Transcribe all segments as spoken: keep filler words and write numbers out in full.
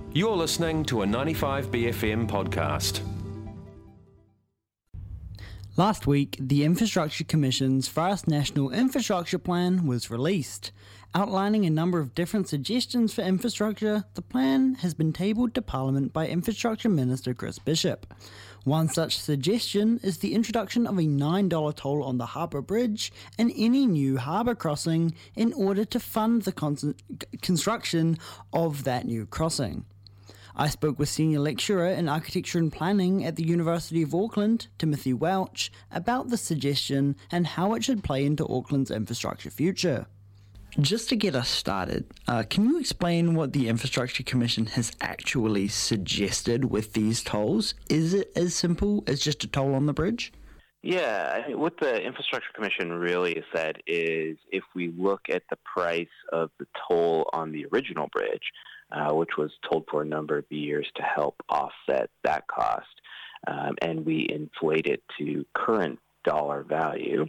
You're listening to a ninety-five B F M podcast. Last week, the Infrastructure Commission's first National Infrastructure Plan was released. Outlining a number of different suggestions for infrastructure, the plan has been tabled to Parliament by Infrastructure Minister Chris Bishop. One such suggestion is the introduction of a nine dollars toll on the Harbour Bridge and any new harbour crossing in order to fund the con- construction of that new crossing. I spoke with Senior Lecturer in Architecture and Planning at the University of Auckland, Timothy Welch, about the suggestion and how it should play into Auckland's infrastructure future. Just to get us started, uh, can you explain what the Infrastructure Commission has actually suggested with these tolls? Is it as simple as just a toll on the bridge? Yeah, I mean, what the Infrastructure Commission really has said is if we look at the price of the toll on the original bridge, uh, which was tolled for a number of years to help offset that cost, um, and we inflate it to current dollar value,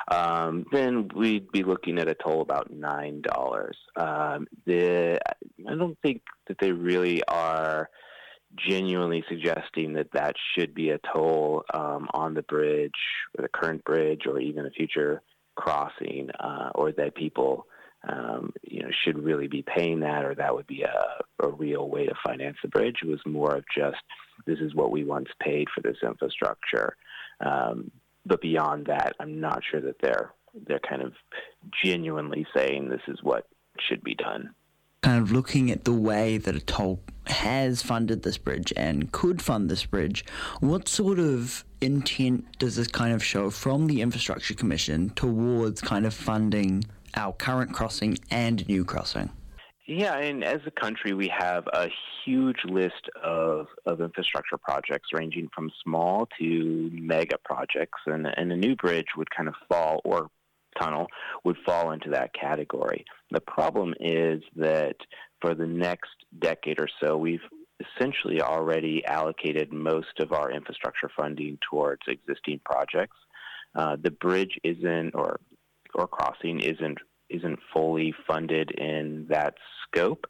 um, then we'd be looking at a toll about nine dollars. Um, the I don't think that they really are genuinely suggesting that that should be a toll um, on the bridge, or the current bridge, or even a future crossing, uh, or that people um, you know should really be paying that, or that would be a, a real way to finance the bridge. It was more of just, this is what we once paid for this infrastructure. Um, but beyond that, I'm not sure that they're they're kind of genuinely saying this is what should be done. Kind of looking at the way that a toll has funded this bridge and could fund this bridge, what sort of intent does this kind of show from the Infrastructure Commission towards kind of funding our current crossing and new crossing? Yeah, and as a country, we have a huge list of, of infrastructure projects ranging from small to mega projects, and, and a new bridge would kind of fall, or tunnel would fall into that category. The problem is that for the next decade or so, we've essentially already allocated most of our infrastructure funding towards existing projects. Uh, the bridge isn't, or or crossing isn't isn't fully funded in that scope,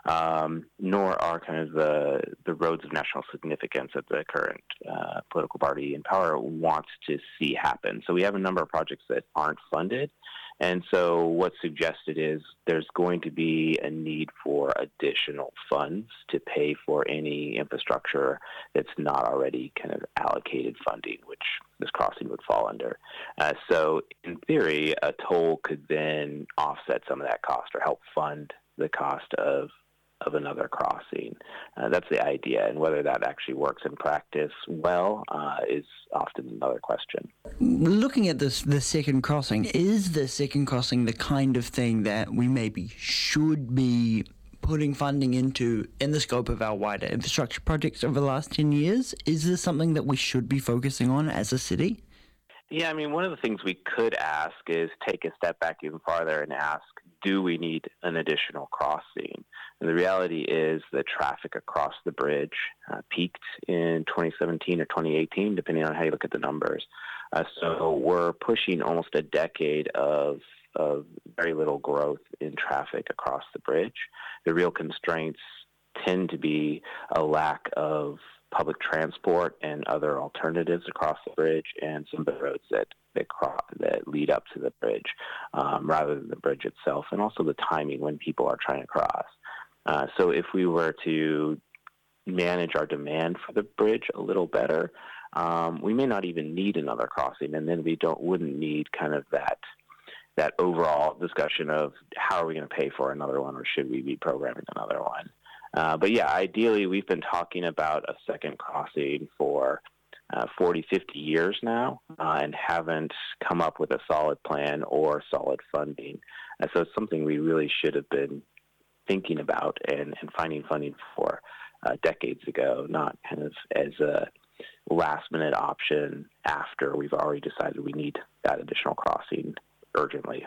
um, nor are kind of the the roads of national significance that the current uh, political party in power wants to see happen. So we have a number of projects that aren't funded, and so what's suggested is there's going to be a need for additional funds to pay for any infrastructure that's not already kind of allocated funding, which this crossing would fall under. Uh, so in theory, a toll could then offset some of that cost or help fund the cost of of another crossing. Uh, that's the idea, and whether that actually works in practice well uh, is often another question. Looking at this, the second crossing, is the second crossing the kind of thing that we maybe should be putting funding into in the scope of our wider infrastructure projects over the last ten years? Is this something that we should be focusing on as a city? Yeah, I mean, one of the things we could ask is take a step back even farther and ask, do we need an additional crossing? And the reality is that traffic across the bridge uh, peaked in twenty seventeen or twenty eighteen, depending on how you look at the numbers. Uh, so we're pushing almost a decade of of very little growth in traffic across the bridge. The real constraints tend to be a lack of public transport and other alternatives across the bridge, and some of the roads that that, cross, that lead up to the bridge, um, rather than the bridge itself, and also the timing when people are trying to cross. Uh, so if we were to manage our demand for the bridge a little better, um, we may not even need another crossing, and then we don't wouldn't need kind of that that overall discussion of how are we going to pay for another one, or should we be programming another one. Uh, but yeah, ideally, we've been talking about a second crossing for uh, forty, fifty years now, uh, and haven't come up with a solid plan or solid funding. And so it's something we really should have been thinking about and, and finding funding for uh, decades ago, not kind of as a last-minute option after we've already decided we need that additional crossing urgently.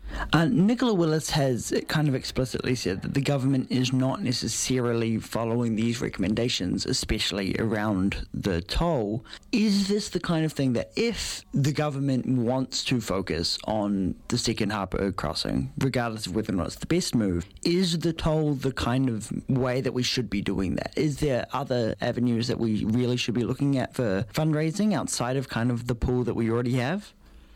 Uh, Nicola Willis has kind of explicitly said that the government is not necessarily following these recommendations, especially around the toll. Is this the kind of thing that if the government wants to focus on the second harbour crossing, regardless of whether or not it's the best move, is the toll the kind of way that we should be doing that? Is there other avenues that we really should be looking at for fundraising outside of kind of the pool that we already have?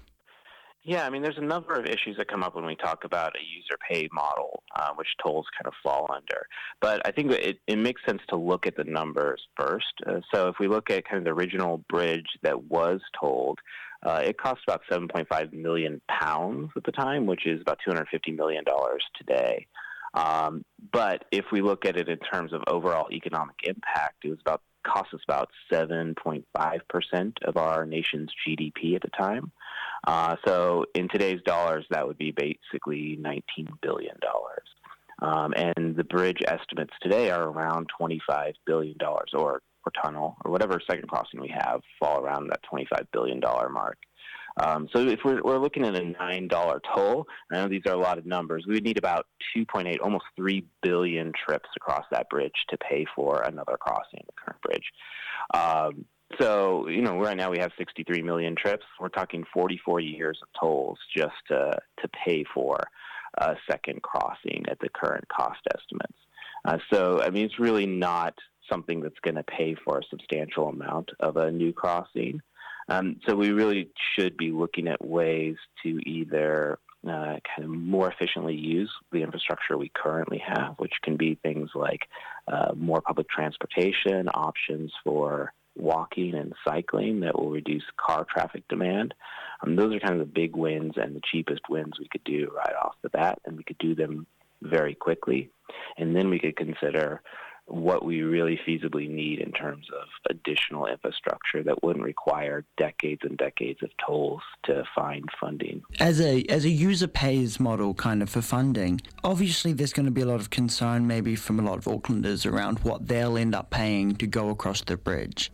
Yeah, I mean, there's a number of issues that come up when we talk about a user pay model, uh, which tolls kind of fall under. But I think it, it makes sense to look at the numbers first. Uh, so if we look at kind of the original bridge that was tolled, uh, it cost about seven point five million pounds at the time, which is about two hundred fifty million dollars today. Um, but if we look at it in terms of overall economic impact, it was about cost us about seven point five percent of our nation's G D P at the time. Uh, so in today's dollars, that would be basically nineteen billion dollars. Um, and the bridge estimates today are around twenty-five billion dollars, or, or tunnel, or whatever second crossing we have, fall around that twenty-five billion dollars mark. Um, so if we're, we're looking at a nine dollar toll, I know these are a lot of numbers, we would need about two point eight, almost three billion trips across that bridge to pay for another crossing, the current bridge. Um, so, you know, right now we have sixty-three million trips. We're talking forty-four years of tolls just to, to pay for a second crossing at the current cost estimates. Uh, so, I mean, it's really not something that's going to pay for a substantial amount of a new crossing. Um, so we really should be looking at ways to either uh, kind of more efficiently use the infrastructure we currently have, which can be things like uh, more public transportation, options for walking and cycling that will reduce car traffic demand. Um, those are kind of the big wins and the cheapest wins we could do right off the bat, and we could do them very quickly. And then we could consider what we really feasibly need in terms of additional infrastructure that wouldn't require decades and decades of tolls to find funding. As a as a user pays model kind of for funding, obviously there's going to be a lot of concern maybe from a lot of Aucklanders around what they'll end up paying to go across the bridge.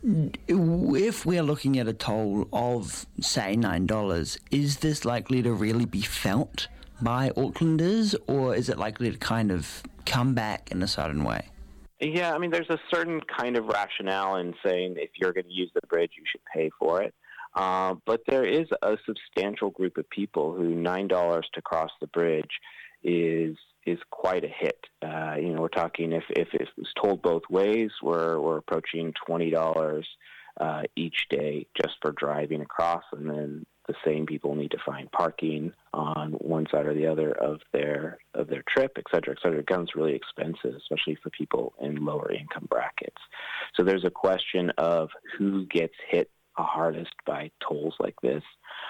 If we're looking at a toll of, say, nine dollars, is this likely to really be felt by Aucklanders, or is it likely to kind of come back in a certain way? Yeah, I mean, there's a certain kind of rationale in saying if you're going to use the bridge, you should pay for it. Uh, but there is a substantial group of people who nine dollars to cross the bridge is is quite a hit. Uh, you know, we're talking if, if it was told both ways, we're we're approaching twenty dollars uh, each day just for driving across, and then the same people need to find parking on one side or the other of their of their trip, et cetera, et cetera. It becomes really expensive, especially for people in lower income brackets. So there's a question of who gets hit hardest by tolls like this,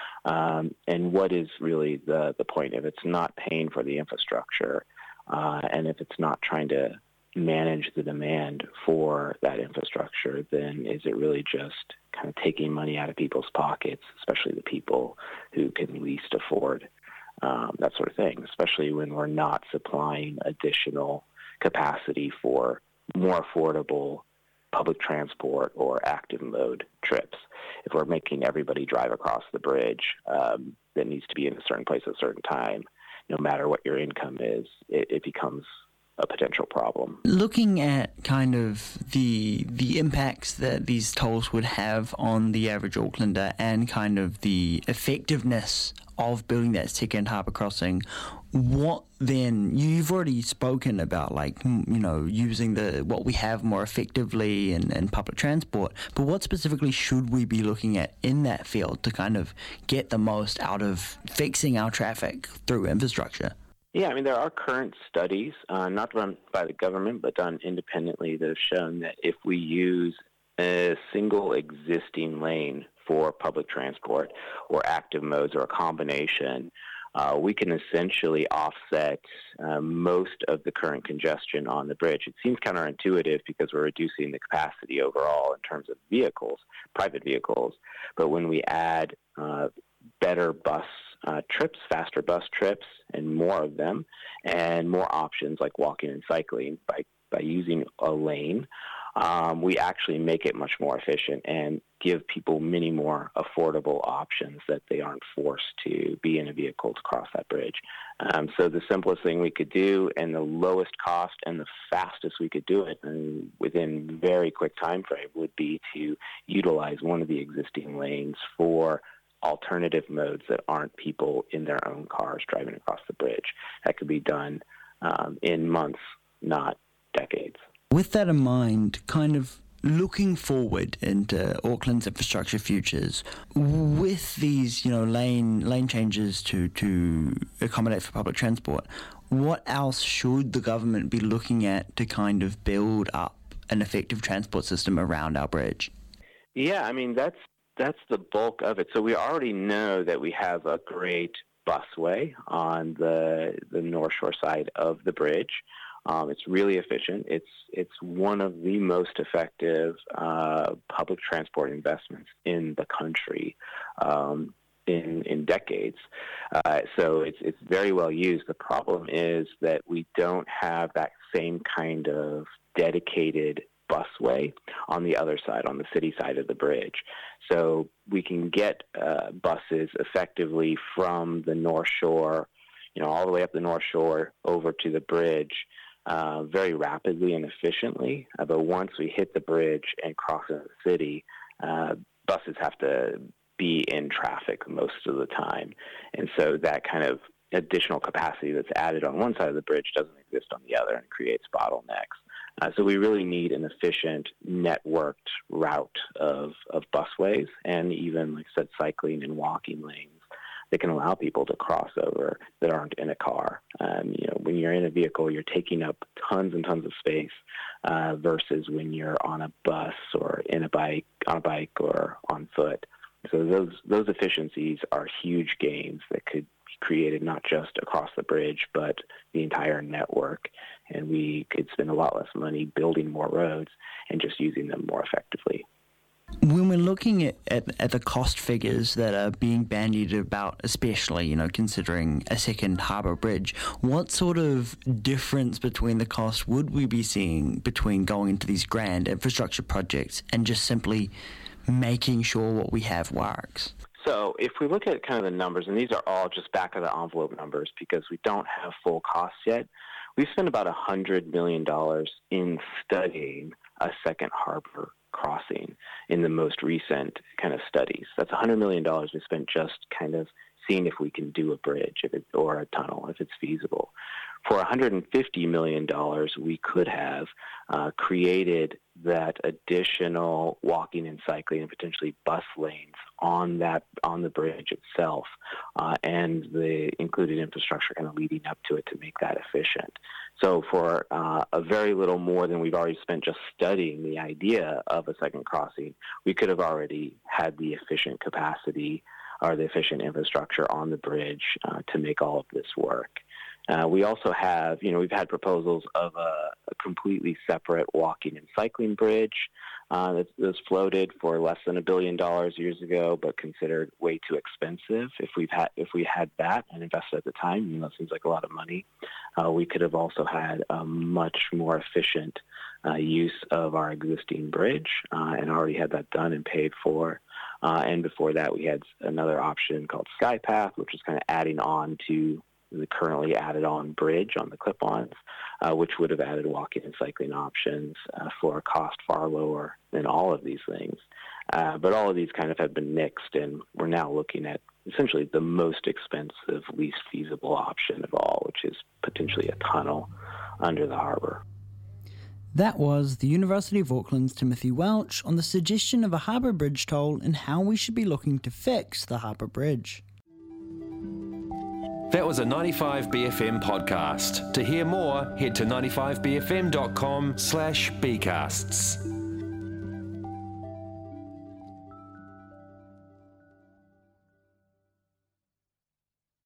um, and what is really the, the point. If it's not paying for the infrastructure, uh, and if it's not trying to manage the demand for that infrastructure, then is it really just kind of taking money out of people's pockets, especially the people who can least afford um, that sort of thing, especially when we're not supplying additional capacity for more affordable public transport or active mode trips. If we're making everybody drive across the bridge um, that needs to be in a certain place at a certain time, no matter what your income is, it, it becomes a potential problem. Looking at kind of the the impacts that these tolls would have on the average Aucklander and kind of the effectiveness of building that second harbour crossing, what then, you've already spoken about like, you know, using the what we have more effectively in, in public transport, but what specifically should we be looking at in that field to kind of get the most out of fixing our traffic through infrastructure? Yeah, I mean, there are current studies, uh, not run by the government, but done independently, that have shown that if we use a single existing lane for public transport or active modes or a combination, uh, we can essentially offset uh, most of the current congestion on the bridge. It seems counterintuitive because we're reducing the capacity overall in terms of vehicles, private vehicles, but when we add uh, better bus uh, trips, faster bus trips, and more of them, and more options like walking and cycling by, by using a lane, um, we actually make it much more efficient and give people many more affordable options that they aren't forced to be in a vehicle to cross that bridge. Um, so the simplest thing we could do and the lowest cost and the fastest we could do it and within very quick time frame would be to utilize one of the existing lanes for alternative modes that aren't people in their own cars driving across the bridge. That could be done um, in months, not decades. With that in mind, kind of looking forward into Auckland's infrastructure futures, with these, you know, lane lane changes to, to accommodate for public transport, what else should the government be looking at to kind of build up an effective transport system around our bridge? Yeah, I mean, that's that's the bulk of it. So we already know that we have a great busway on the the North Shore side of the bridge. Um, it's really efficient. It's it's one of the most effective uh, public transport investments in the country um, in in decades. Uh, so it's it's very well used. The problem is that we don't have that same kind of dedicated busway on the other side, on the city side of the bridge. So we can get uh, buses effectively from the North Shore, you know, all the way up the North Shore over to the bridge uh, very rapidly and efficiently. Uh, but once we hit the bridge and cross into the city, uh, buses have to be in traffic most of the time. And so that kind of additional capacity that's added on one side of the bridge doesn't exist on the other and creates bottlenecks. Uh, so we really need an efficient, networked route of, of busways and even, like I said, cycling and walking lanes that can allow people to cross over that aren't in a car. Um, you know, when you're in a vehicle, you're taking up tons and tons of space uh, versus when you're on a bus or in a bike, on a bike or on foot. So those those efficiencies are huge gains that could created not just across the bridge, but the entire network. And we could spend a lot less money building more roads and just using them more effectively. When we're looking at, at, at the cost figures that are being bandied about, especially, you know, considering a second harbour bridge, what sort of difference between the costs would we be seeing between going into these grand infrastructure projects and just simply making sure what we have works? So if we look at kind of the numbers, and these are all just back of the envelope numbers because we don't have full costs yet, we've spent about one hundred million dollars in studying a second harbor crossing in the most recent kind of studies. That's one hundred million dollars we spent just kind of seeing if we can do a bridge if it, or a tunnel, if it's feasible. For one hundred fifty million dollars, we could have uh, created that additional walking and cycling and potentially bus lanes on that on the bridge itself, uh, and the included infrastructure kind of leading up to it to make that efficient. So for uh, a very little more than we've already spent just studying the idea of a second crossing, we could have already had the efficient capacity or the efficient infrastructure on the bridge uh, to make all of this work. Uh, we also have, you know, we've had proposals of a, a completely separate walking and cycling bridge uh, that was floated for less than a billion dollars years ago, but considered way too expensive. If we've had, if we had that and invested at the time, you know, it seems like a lot of money. Uh, we could have also had a much more efficient uh, use of our existing bridge uh, and already had that done and paid for. Uh, and before that, we had another option called SkyPath, which is kind of adding on to the currently added on bridge on the clip-ons, uh, which would have added walking and cycling options uh, for a cost far lower than all of these things. Uh, but all of these kind of have been nixed, and we're now looking at essentially the most expensive, least feasible option of all, which is potentially a tunnel under the harbor. That was the University of Auckland's Timothy Welch on the suggestion of a harbour bridge toll and how we should be looking to fix the harbour bridge. That was a ninety-five B F M podcast. To hear more, head to ninety-five b f m dot com slash bcasts.